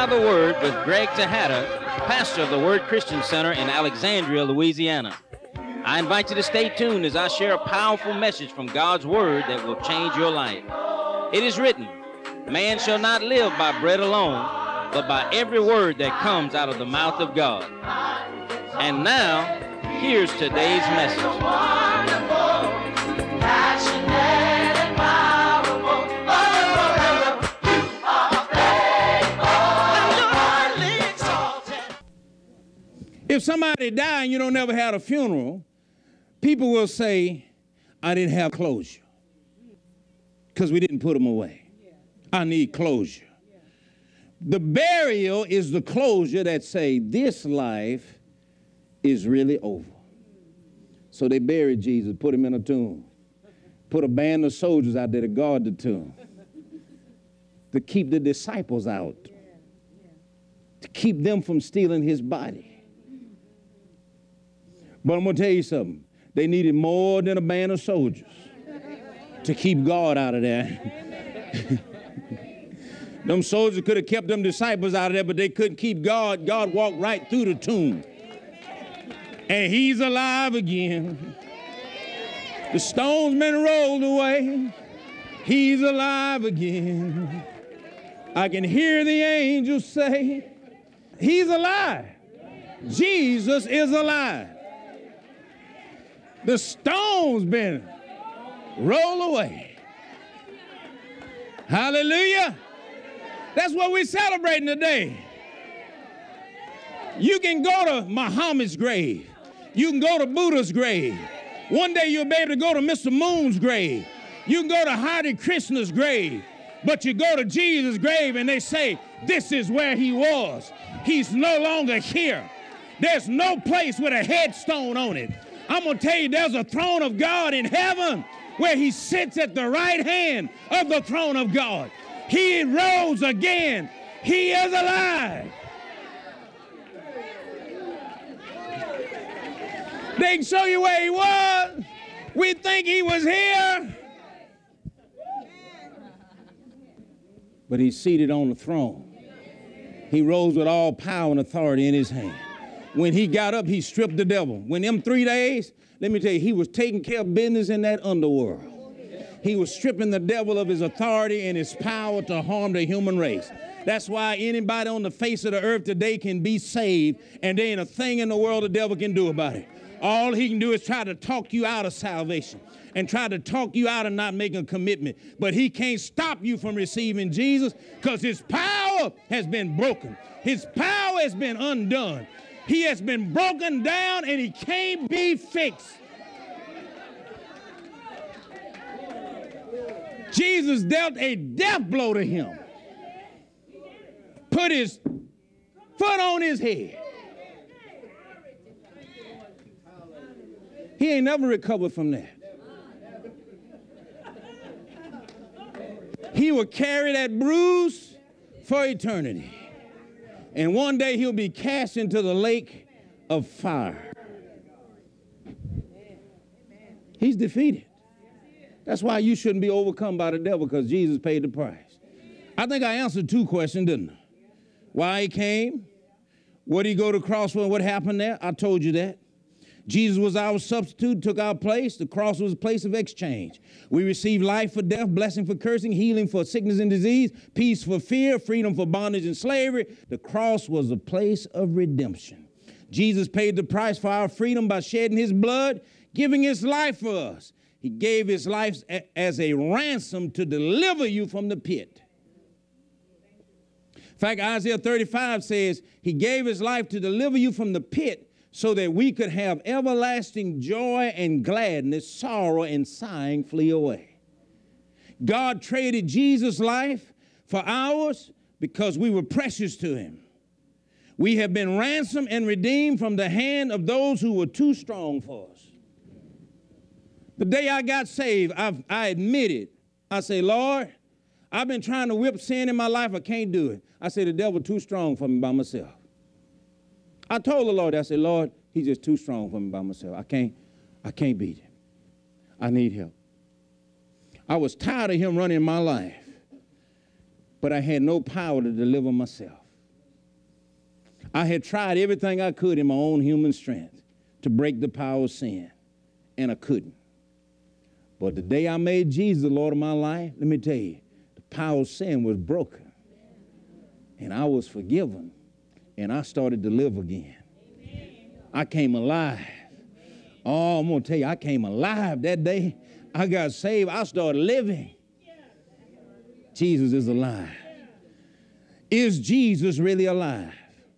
by the Word with Greg Tejada, pastor of the Word Christian Center in Alexandria, Louisiana. I invite you to stay tuned as I share a powerful message from God's Word that will change your life. It is written, man shall not live by bread alone, but by every word that comes out of the mouth of God. And now, here's today's message. If somebody died and you don't never had a funeral, people will say, I didn't have closure because we didn't put them away. I need closure. The burial is the closure that say this life is really over. So they buried Jesus, put him in a tomb, put a band of soldiers out there to guard the tomb, to keep the disciples out, to keep them from stealing his body. But I'm going to tell you something. They needed more than a band of soldiers to keep God out of there. Them soldiers could have kept them disciples out of there, but they couldn't keep God. God walked right through the tomb. And he's alive again. The stone's been rolled away. He's alive again. I can hear the angels say, he's alive. Jesus is alive. The stone's been rolled away. Hallelujah. That's what we're celebrating today. You can go to Muhammad's grave. You can go to Buddha's grave. One day you'll be able to go to Mr. Moon's grave. You can go to Hare Krishna's grave. But you go to Jesus' grave and they say, this is where he was. He's no longer here. There's no place with a headstone on it. I'm going to tell you, there's a throne of God in heaven where he sits at the right hand of the throne of God. He rose again. He is alive. They can show you where he was. We think he was here. But he's seated on the throne. He rose with all power and authority in his hand. When he got up, he stripped the devil. When them 3 days, let me tell you, he was taking care of business in that underworld. He was stripping the devil of his authority and his power to harm the human race. That's why anybody on the face of the earth today can be saved, and there ain't a thing in the world the devil can do about it. All he can do is try to talk you out of salvation and try to talk you out of not making a commitment. But he can't stop you from receiving Jesus because his power has been broken. His power has been undone. He has been broken down and he can't be fixed. Jesus dealt a death blow to him. Put his foot on his head. He ain't never recovered from that. He will carry that bruise for eternity. And one day he'll be cast into the lake of fire. He's defeated. That's why you shouldn't be overcome by the devil, because Jesus paid the price. I think I answered 2 questions, didn't I? Why he came? What did he go to the cross for? What happened there? I told you that. Jesus was our substitute, took our place. The cross was a place of exchange. We received life for death, blessing for cursing, healing for sickness and disease, peace for fear, freedom for bondage and slavery. The cross was a place of redemption. Jesus paid the price for our freedom by shedding his blood, giving his life for us. He gave his life as a ransom to deliver you from the pit. In fact, Isaiah 35 says he gave his life to deliver you from the pit, so that we could have everlasting joy and gladness, sorrow and sighing flee away. God traded Jesus' life for ours because we were precious to him. We have been ransomed and redeemed from the hand of those who were too strong for us. The day I got saved, I admitted, I say, Lord, I've been trying to whip sin in my life. I can't do it. I say, the devil too strong for me by myself. I told the Lord, I said, Lord, he's just too strong for me by myself. I can't beat him. I need help. I was tired of him running my life, but I had no power to deliver myself. I had tried everything I could in my own human strength to break the power of sin, and I couldn't. But the day I made Jesus the Lord of my life, let me tell you, the power of sin was broken, and I was forgiven, and I started to live again. I came alive. Oh, I'm going to tell you, I came alive that day. I got saved. I started living. Jesus is alive. Is Jesus really alive?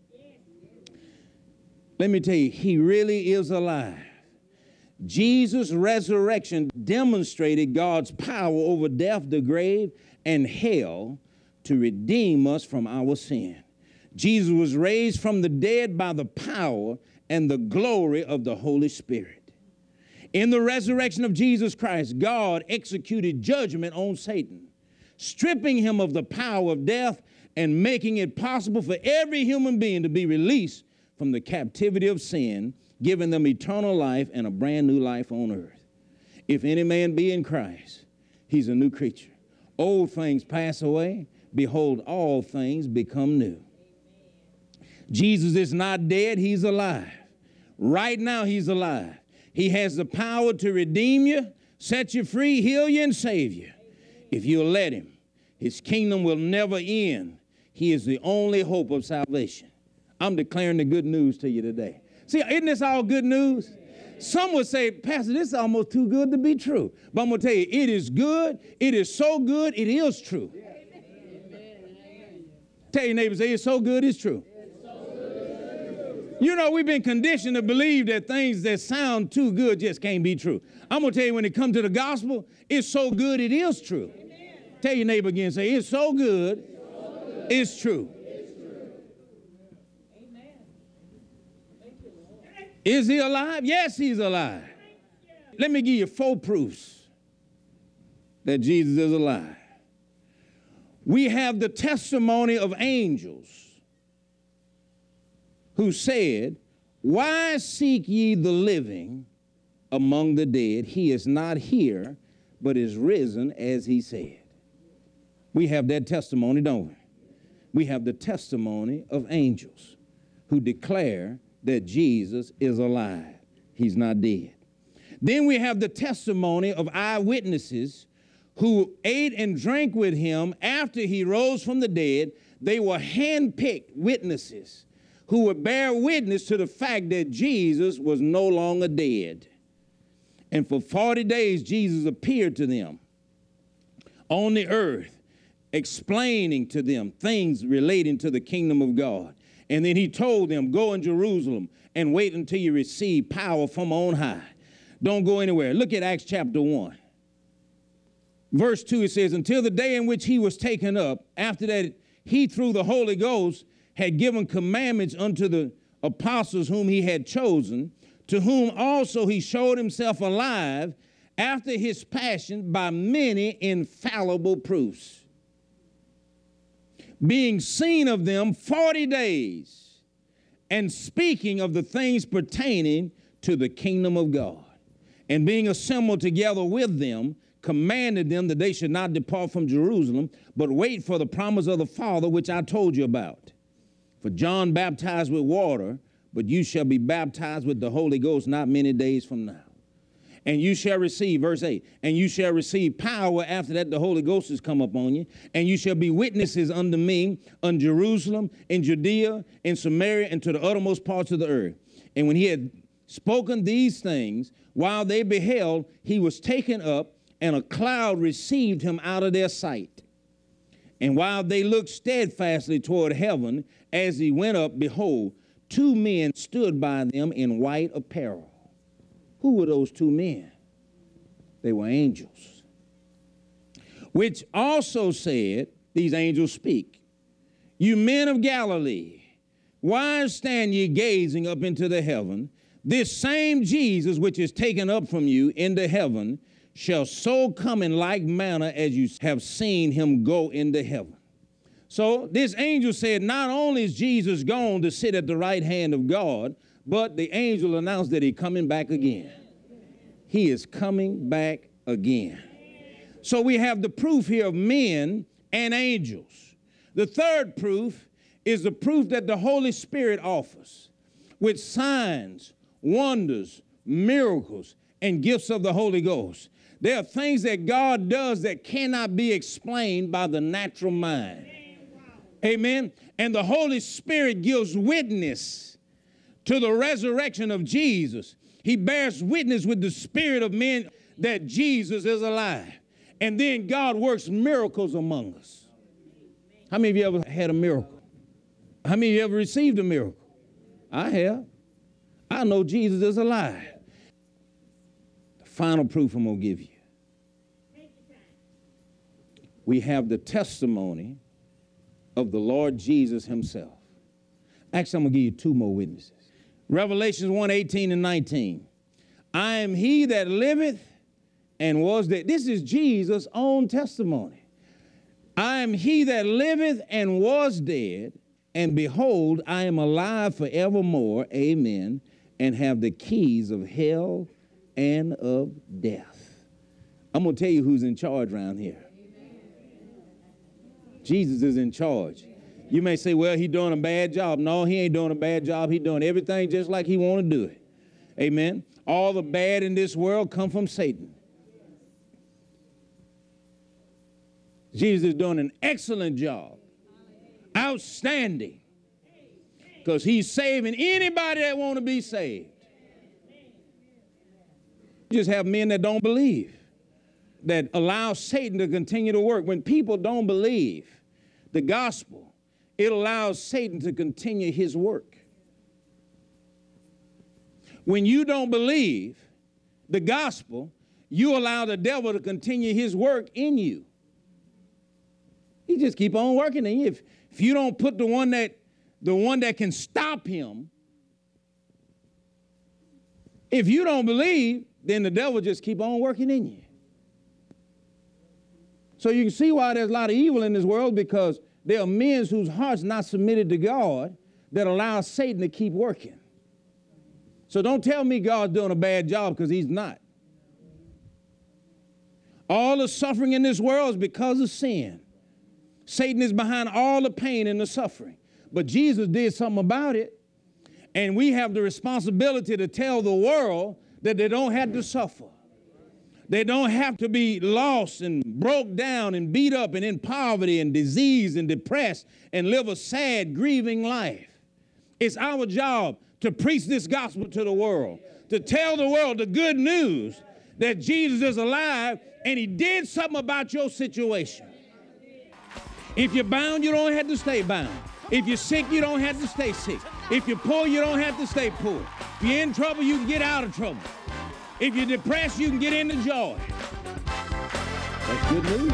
Let me tell you, he really is alive. Jesus' resurrection demonstrated God's power over death, the grave, and hell to redeem us from our sin. Jesus was raised from the dead by the power and the glory of the Holy Spirit. In the resurrection of Jesus Christ, God executed judgment on Satan, stripping him of the power of death and making it possible for every human being to be released from the captivity of sin, giving them eternal life and a brand new life on earth. If any man be in Christ, he's a new creature. Old things pass away. Behold, all things become new. Jesus is not dead. He's alive. Right now, he's alive. He has the power to redeem you, set you free, heal you, and save you. If you'll let him, his kingdom will never end. He is the only hope of salvation. I'm declaring the good news to you today. See, isn't this all good news? Some would say, Pastor, this is almost too good to be true. But I'm going to tell you, it is good. It is so good, it is true. Tell your neighbors, say, it's so good, it's true. You know, we've been conditioned to believe that things that sound too good just can't be true. I'm going to tell you, when it comes to the gospel, it's so good, it is true. Tell your neighbor again, say, it's so good, it's true. Is he alive? Yes, he's alive. Let me give you 4 proofs that Jesus is alive. We have the testimony of angels who said, why seek ye the living among the dead? He is not here, but is risen, as he said. We have that testimony, don't we? We have the testimony of angels who declare that Jesus is alive. He's not dead. Then we have the testimony of eyewitnesses who ate and drank with him after he rose from the dead. They were handpicked witnesses who would bear witness to the fact that Jesus was no longer dead. And for 40 days, Jesus appeared to them on the earth, explaining to them things relating to the kingdom of God. And then he told them, go in Jerusalem and wait until you receive power from on high. Don't go anywhere. Look at Acts chapter 1. Verse 2, it says, until the day in which he was taken up, after that he through the Holy Ghost had given commandments unto the apostles whom he had chosen, to whom also he showed himself alive after his passion by many infallible proofs, being seen of them 40 days, and speaking of the things pertaining to the kingdom of God. And being assembled together with them, commanded them that they should not depart from Jerusalem, but wait for the promise of the Father, which I told you about. For John baptized with water, but you shall be baptized with the Holy Ghost not many days from now. And you shall receive, verse 8, and you shall receive power after that the Holy Ghost has come upon you, and you shall be witnesses unto me in Jerusalem, in Judea, in Samaria, and to the uttermost parts of the earth. And when he had spoken these things, while they beheld, he was taken up, and a cloud received him out of their sight. And while they looked steadfastly toward heaven, as he went up, behold, 2 men stood by them in white apparel. Who were those 2 men? They were angels, which also said, these angels speak, you men of Galilee, why stand ye gazing up into the heaven? This same Jesus which is taken up from you into heaven shall so come in like manner as you have seen him go into heaven. So this angel said, not only is Jesus gone to sit at the right hand of God, but the angel announced that he's coming back again. He is coming back again. So we have the proof here of men and angels. The third proof is the proof that the Holy Spirit offers, with signs, wonders, miracles, and gifts of the Holy Ghost. There are things that God does that cannot be explained by the natural mind. Amen. And the Holy Spirit gives witness to the resurrection of Jesus. He bears witness with the spirit of men that Jesus is alive. And then God works miracles among us. How many of you ever had a miracle? How many of you ever received a miracle? I have. I know Jesus is alive. The final proof I'm going to give you. We have the testimony of the Lord Jesus himself. Actually, I'm going to give you two more witnesses. Revelations 1:18 and 19. I am he that liveth and was dead. This is Jesus' own testimony. I am he that liveth and was dead, and behold, I am alive forevermore, amen, and have the keys of hell and of death. I'm going to tell you who's in charge around here. Jesus is in charge. You may say, well, he's doing a bad job. No, he ain't doing a bad job. He's doing everything just like he want to do it. Amen. All the bad in this world come from Satan. Jesus is doing an excellent job. Outstanding. Because he's saving anybody that want to be saved. You just have men that don't believe, that allow Satan to continue to work. When people don't believe the gospel, it allows Satan to continue his work. When you don't believe the gospel, you allow the devil to continue his work in you. He just keep on working in you. If you don't put the one that can stop him, if you don't believe, then the devil just keep on working in you. So you can see why there's a lot of evil in this world, because there are men whose hearts not submitted to God that allow Satan to keep working. So don't tell me God's doing a bad job, because he's not. All the suffering in this world is because of sin. Satan is behind all the pain and the suffering. But Jesus did something about it. And we have the responsibility to tell the world that they don't have to suffer. They don't have to be lost and broke down and beat up and in poverty and disease and depressed and live a sad, grieving life. It's our job to preach this gospel to the world, to tell the world the good news that Jesus is alive and he did something about your situation. If you're bound, you don't have to stay bound. If you're sick, you don't have to stay sick. If you're poor, you don't have to stay poor. If you're in trouble, you can get out of trouble. If you're depressed, you can get into joy. That's good news.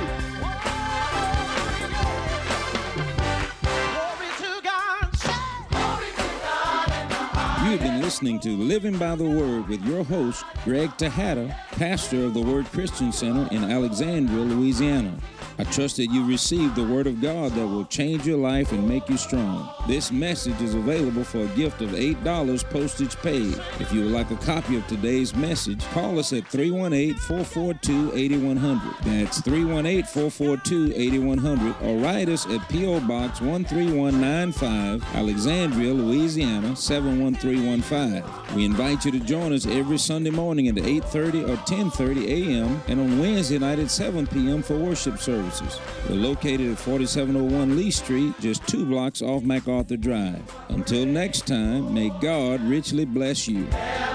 You've been listening to Living by the Word with your host, Greg Tejada, pastor of the Word Christian Center in Alexandria, Louisiana. I trust that you received the Word of God that will change your life and make you strong. This message is available for a gift of $8 postage paid. If you would like a copy of today's message, call us at 318-442-8100. That's 318-442-8100, or write us at P.O. Box 13195, Alexandria, Louisiana 71315. We invite you to join us every Sunday morning at 8:30 or 10:30 a.m. and on Wednesday night at 7 p.m. for worship services. We're located at 4701 Lee Street, just 2 blocks off MacArthur Drive. Until next time, may God richly bless you.